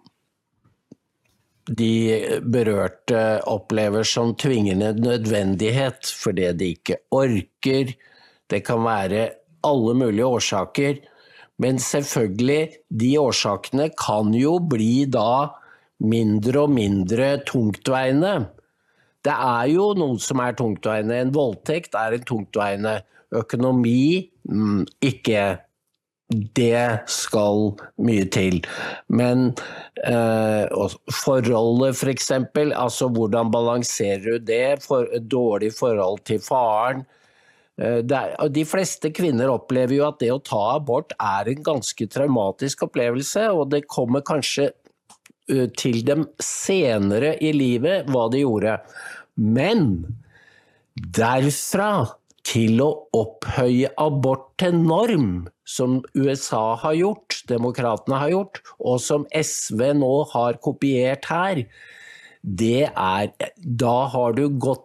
de berørte upplever som tvingende nødvendighet fordi de ikke orker. Det kan være alle mulige årsaker, men selvfølgelig, de årsakene kan jo bli da mindre og mindre tungtveiende. Det är ju något som är tungtveiende. En våldtäkt är en tungtveiende. Økonomi, ikke. Det skal mye til. Men forholdet for eksempel, altså hvordan balanserer du det? Dårlig forhold til faren. De fleste kvinner opplever jo at det å ta abort er en ganske traumatisk opplevelse, og det kommer kanskje til dem senere i livet hva de gjorde. Men derfra til å opphøye abort til norm, som USA har gjort, demokratene har gjort, og som SV nå har kopiert her, det da har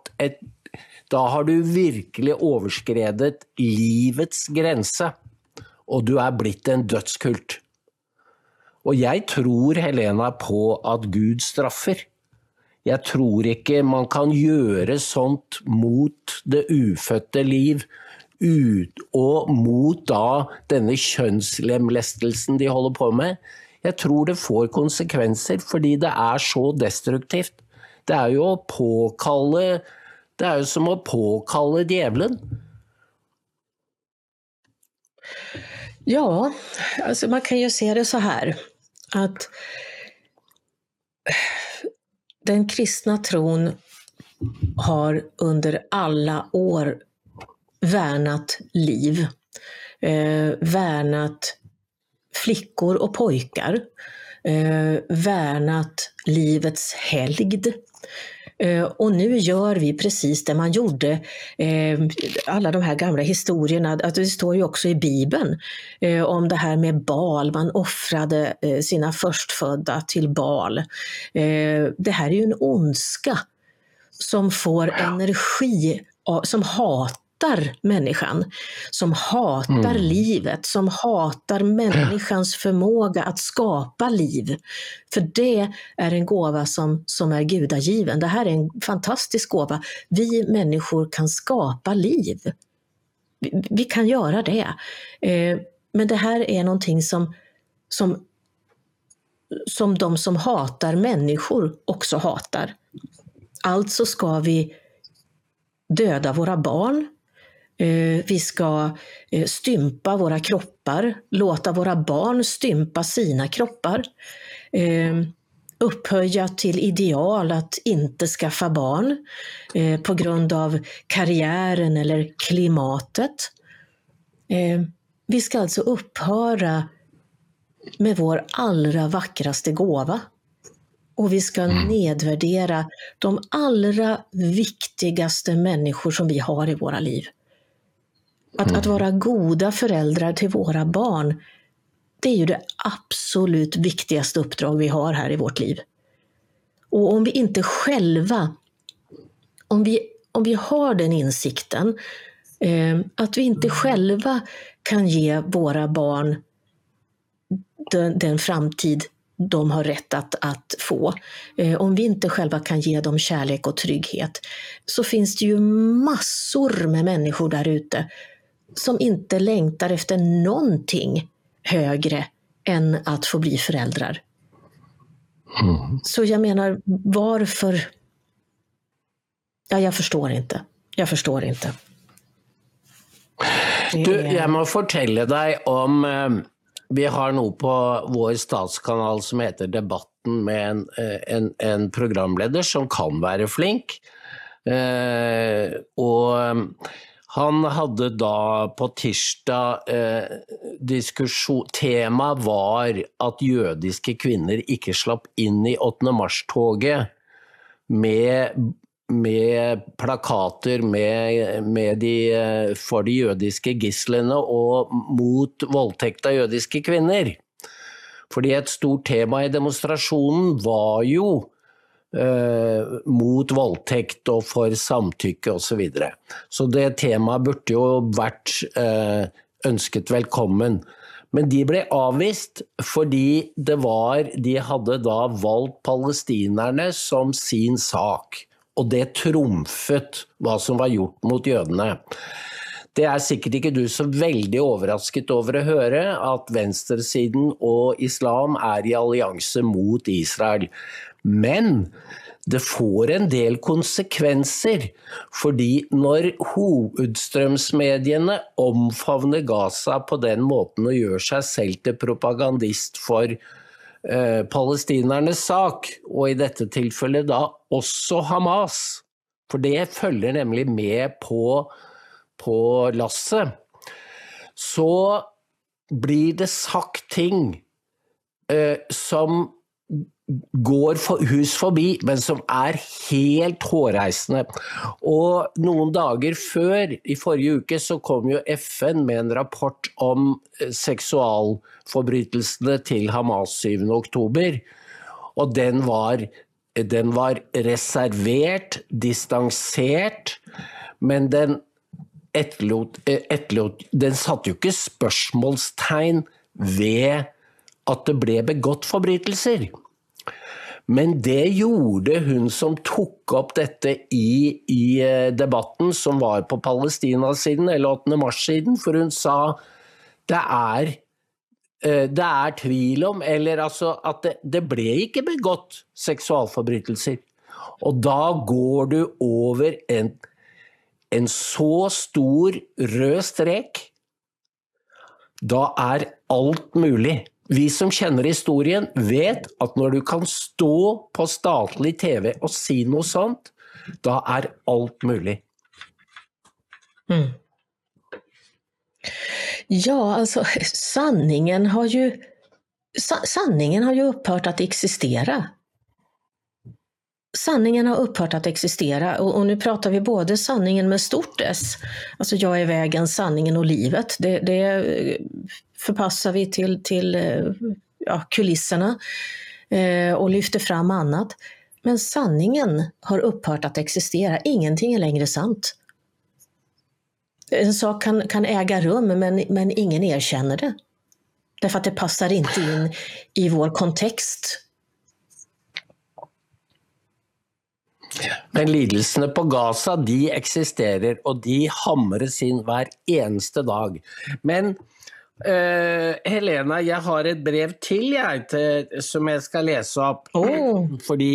du virkelig overskredet livets grense, og du blitt en dødskult. Og jeg tror, Helena, på at Gud straffer. Jeg tror ikke man kan gjøre sånt mot det ufødte liv, og mot da denne kjønnslemlestelsen de holder på med. Jeg tror det får konsekvenser, fordi det så destruktivt. Det jo å påkalle, det jo som å påkalle djevelen. Ja, alltså man kan ju se det så här, att den kristna tron har under alla år värnat liv, värnat flickor och pojkar, värnat livets helgd. Och nu gör vi precis det man gjorde, alla de här gamla historierna, att det står ju också i Bibeln om det här med Baal, man offrade sina förstfödda till Baal. Det här är ju en ondska som får energi, som hatar människan, som hatar livet, som hatar människans förmåga att skapa liv. För det är en gåva som är gudagiven. Det här är en fantastisk gåva. Vi människor kan skapa liv. Vi kan göra det. Men det här är någonting som de som hatar människor också hatar. Alltså ska vi döda våra barn. Vi ska stympa våra kroppar, låta våra barn stympa sina kroppar, upphöja till ideal att inte skaffa barn på grund av karriären eller klimatet. Vi ska alltså upphöra med vår allra vackraste gåva, och vi ska nedvärdera de allra viktigaste människor som vi har i våra liv. Att vara goda föräldrar till våra barn, det är ju det absolut viktigaste uppdrag vi har här i vårt liv. Och om vi inte själva, om vi har den insikten, att vi inte själva kan ge våra barn den framtid de har rätt att få. Om vi inte själva kan ge dem kärlek och trygghet, så finns det ju massor med människor där ute som inte längtar efter någonting högre än att få bli föräldrar. Så jag menar, varför? Ja, jag förstår inte. Du, jeg må fortelle deg om vi har noe på vår statskanal som heter Debatten med en programleder som kan være flink. Og han hadde da på tirsdag tema var at jødiske kvinner ikke slapp inn i 8. mars-toget med plakater for de jødiske gislene og mot voldtekt av jødiske kvinner. Fordi et stort tema i demonstrasjonen var jo mot voldtekt og for samtykke og så videre. Så det temaet burde jo vært ønsket velkommen. Men de ble avvist fordi de hadde da valgt palestinerne som sin sak. Og det trumfet hva som var gjort mot jødene. Det sikkert ikke du så veldig overrasket over å høre at venstresiden og islam i allianse mot Israel. Men det får en del konsekvenser, fordi når hovedstrømsmediene omfavner Gaza på den måten og gjør seg selv til propagandist for palestinernes sak, og i dette tilfellet da også Hamas, for det følger nemlig med på lasset, så blir det sagt ting som går hus forbi, men som helt hårreisende. Og noen dager før, i forrige uke, så kom jo FN med en rapport om seksualforbrytelsene til Hamas 7. oktober, og den var reservert, distansert, men den satte jo ikke spørsmålstegn ved at det ble begått forbrytelser. Men det gjorde hun som tok opp dette i debatten som var på Palestina-siden, eller 8. mars-siden, for hun sa det tvil om, eller altså at det ble ikke begått seksualforbrytelser. Og da går du over en så stor rød strek, da alt mulig. Vi som kjenner historien vet at når du kan stå på statlig TV og si noe sånt, da alt mulig. Ja, alltså sanningen har ju upphört att existera. Sanningen har upphört att existera, och nu pratar vi både sanningen med stort S, alltså jag är vägen, sanningen och livet. Det förpassar vi till kulisserna och lyfter fram annat. Men sanningen har upphört att existera. Ingenting är längre sant. En sak kan äga rum, men ingen erkänner det. Därför att det passar inte in i vår kontext. Men lidelsene på Gaza, de eksisterer, og de hamres inn hver eneste dag. Men Helena, jeg har et brev til som jeg skal lese opp. Fordi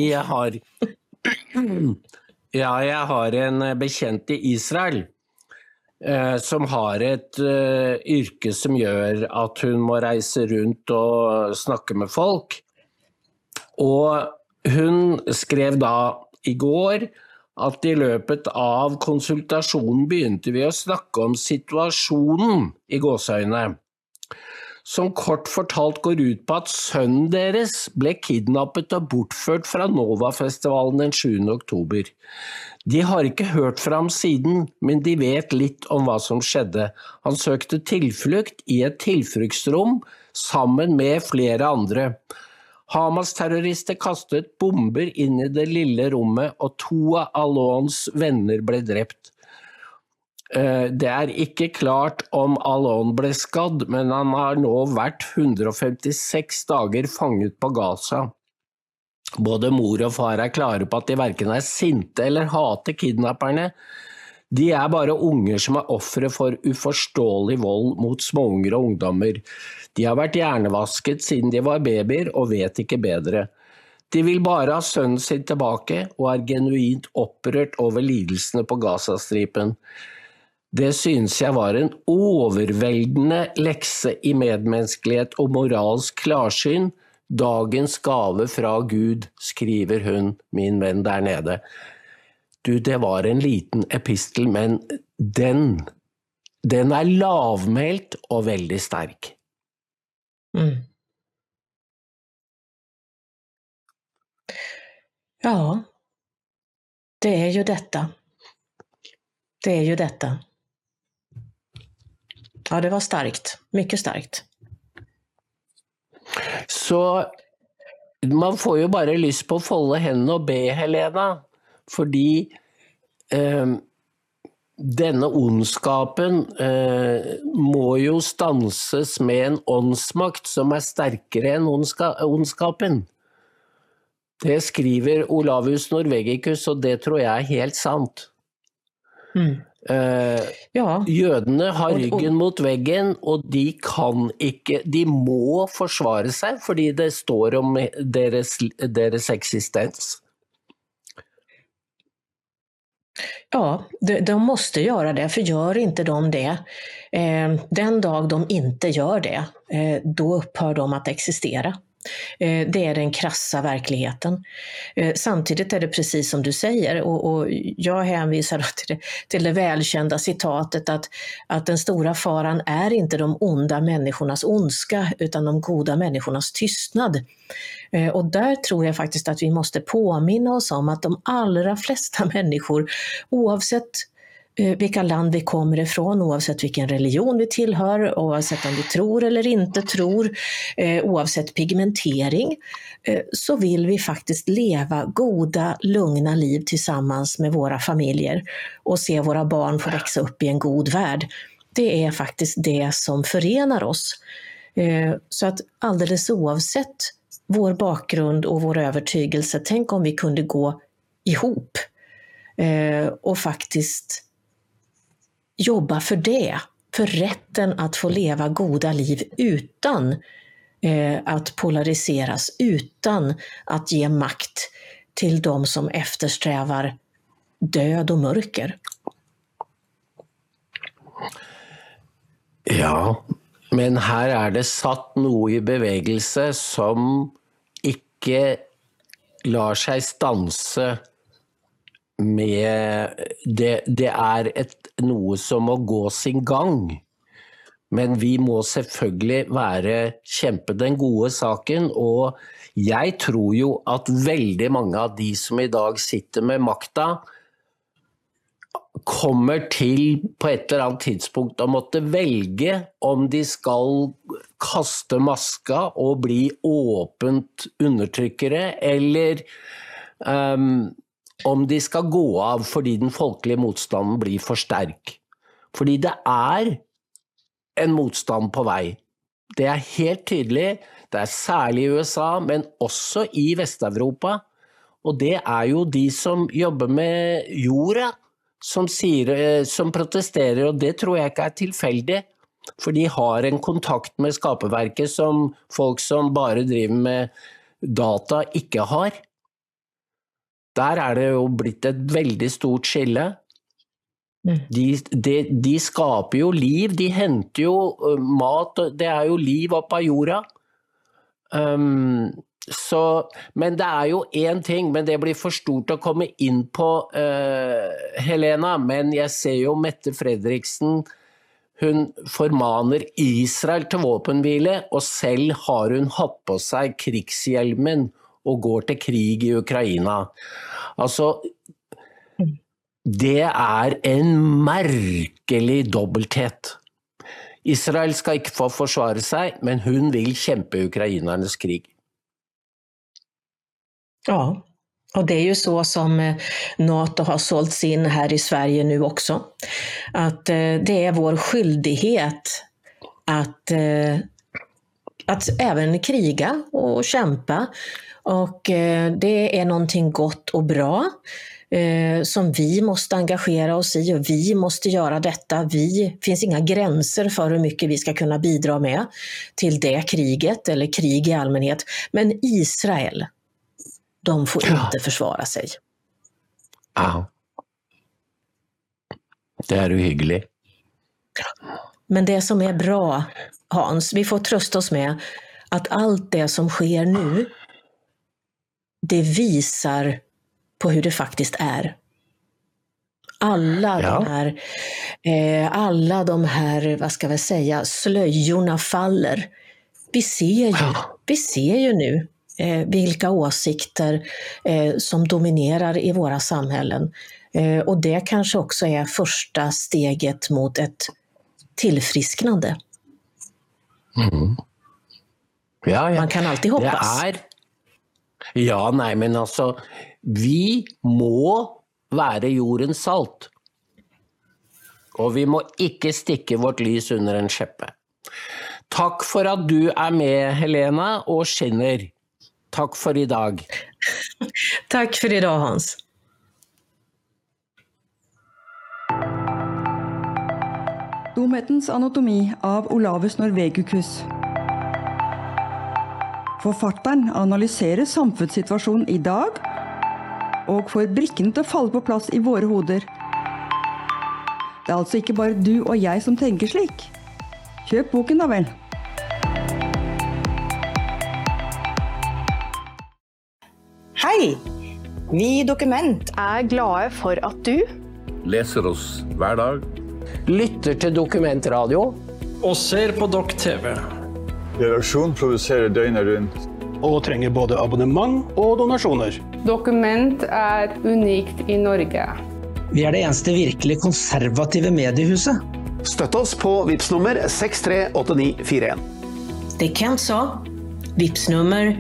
jeg har en bekjent i Israel som har et yrke som gjør at hun må reise rundt og snakke med folk. Og hun skrev da i går at i løpet av konsultasjonen begynte vi å snakke om situasjonen i gåseøyne, som kort fortalt går ut på at sønnen deres ble kidnappet og bortført fra Nova-festivalen den 7. oktober. De har ikke hørt fra ham siden, men de vet litt om hva som skjedde. Han søkte tilflukt i et tilfluktsrom sammen med flere andre. Hamas-terrorister kastet bomber inn i det lille rommet, og 2 av Alons venner ble drept. Det er ikke klart om Alon ble skadd, men han har nå vært 156 dager fanget på Gaza. Både mor og far er klare på at de hverken er sinte eller hater kidnapperne. De er bare unger som er ofre for uforståelig vold mot småunger og ungdommer. De har vært hjernevasket siden de var babyer og vet ikke bedre. De vil bare ha sønnen sin tilbake og er genuint opprørt over lidelsene på Gazastripen. Det synes jeg var en overveldende lekse i medmenneskelighet og moralsk klarsyn. Dagens gave fra Gud, skriver hun, min venn der nede. Du, det var en liten epistel, men den er lavmælt og veldig sterk. Ja, det är ju detta. Det är ju detta. Ja, det var starkt. Mycket starkt. Så man får jo bare lyst på å folde hendene og be, Helena, fordi denne ondskapen må jo stanses med en åndsmakt som er sterkere enn ondskapen. Det skriver Olaus Norvegicus, og det tror jeg er helt sant. Jødene har ryggen mot veggen, og de kan ikke, de må forsvare seg fordi det står om deres eksistens. Ja, de måste göra det, för gör inte de det, den dag de inte gör det, då upphör de att existera. Det är den krassa verkligheten. Samtidigt är det precis som du säger, och jag hänvisar till det välkända citatet att den stora faran är inte de onda människornas ondska utan de goda människornas tystnad. Och där tror jag faktiskt att vi måste påminna oss om att de allra flesta människor, oavsett vilka land vi kommer ifrån, oavsett vilken religion vi tillhör, oavsett om vi tror eller inte tror, oavsett pigmentering, så vill vi faktiskt leva goda, lugna liv tillsammans med våra familjer och se våra barn få växa upp i en god värld. Det är faktiskt det som förenar oss. Så att alldeles oavsett vår bakgrund och vår övertygelse, tänk om vi kunde gå ihop och faktiskt jobba för det, för rätten att få leva goda liv utan att polariseras, utan att ge makt till de som eftersträvar död och mörker. Ja, men her er det satt noe i bevegelse som ikke lar seg stanse med det er noe som må gå sin gang, men vi må selvfølgelig kjempe den gode saken, og jeg tror jo at veldig mange av de som i dag sitter med makta kommer til på et eller annet tidspunkt å måtte velge om de skal kaste maska og bli åpent undertrykkere, eller om de skal gå av fordi den folkelige motstanden blir for sterk. Fordi det er en motstand på vei. Det er helt tydelig, det er særlig i USA, men også i Vest-Europa. Og det er jo de som jobber med jorda, som protesterer, og det tror jeg ikke er tilfeldig. For de har en kontakt med skaperverket som folk som bare driver med data ikke har. Der er det jo blitt et veldig stort skille. De skaper jo liv, de henter jo mat, det er jo liv opp av jorda. Men det er jo en ting, men det blir for stort å komme inn på, Helena, men jeg ser jo Mette Fredriksen hun formaner Israel til våpenhvile, og selv har hun hatt på seg krigshjelmen og går til krig i Ukraina. Altså, det en merkelig dobbelthet. Israel skal ikke få forsvare seg, men hun vil kjempe ukrainernes krig. Ja, och det är ju så som NATO har sålts in här i Sverige nu också. Att det är vår skyldighet att även kriga och kämpa. Och det är någonting gott och bra som vi måste engagera oss i, och vi måste göra detta. Finns inga gränser för hur mycket vi ska kunna bidra med till det kriget eller krig i allmänhet. Men Israel, de får inte försvara sig. Ja. Det uhyggelig. Men det som är bra, Hans, vi får trösta oss med att allt det som sker nu, det visar på hur det faktiskt är. Alla de här, vad ska vi säga, slöjorna faller. Vi ser ju nu vilka åsikter som dominerar i våra samhällen. Och det kanske också är första steget mot ett tillfrisknande. Mm. Ja. Man kan alltid hoppas. Ja, nei, men altså, vi må være jordens salt. Og vi må ikke stikke vårt lys under en skjeppe. Takk for at du med, Helena, og skinner. Takk for i dag. Takk for i dag, Hans. Dumhetens anatomi av Olavus Norvegicus. Forfatteren analyserer samfunnssituasjonen i dag, og får brikkene til å falle på plass i våre hoder. Det altså ikke bare du og jeg som tenker slik. Kjøp boken da vel. Hei! Vi i Dokument glade for at du leser oss hver dag, Lytter til Dokumentradio. Og ser på Dok TV. Redaksjon produserer døgnet rundt. Og trenger både abonnement og donasjoner. Dokument unikt i Norge. Vi det eneste virkelig konservative mediehuset. Støtt oss på Vipps-nummer 638941. Det Kent sa. Vipps-nummer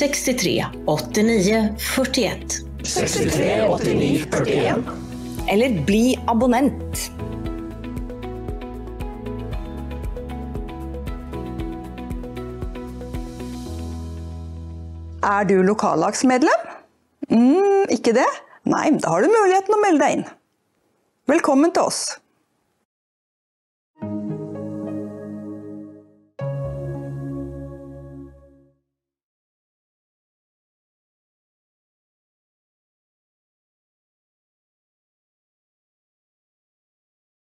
638941. 638941. Eller bli abonnent. Du lokallagsmedlem? Ikke det? Nei, da har du muligheten å melde deg inn. Velkommen til oss.